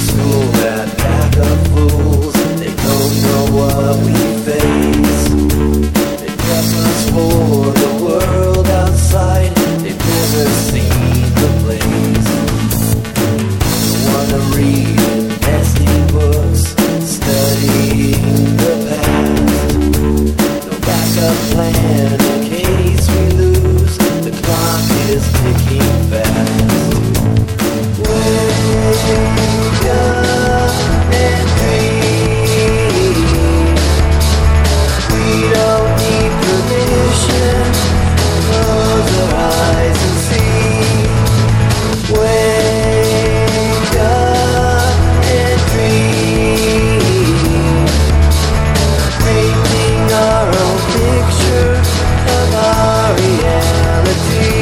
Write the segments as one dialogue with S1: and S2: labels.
S1: school that pack of fools. They don't know what we face. They prep us for the world outside. They've never seen the place. Don't wanna read nesting books, studying the past. No backup plan in case we lose. The clock is ticking fast. Wake up and dream. We don't need permission. Close our eyes and see. Wake up and dream. Painting our own picture of our reality.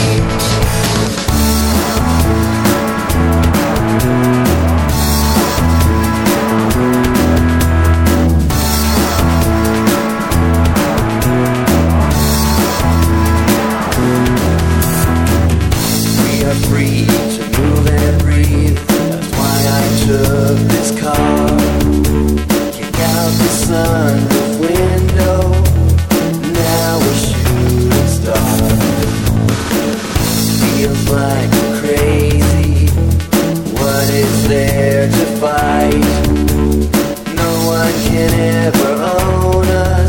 S1: Free to move and breathe. That's why I took this car. Kick out the sunroof window. Now we're shooting stars. Feels like we're crazy. What is there to fight? No one can ever own us.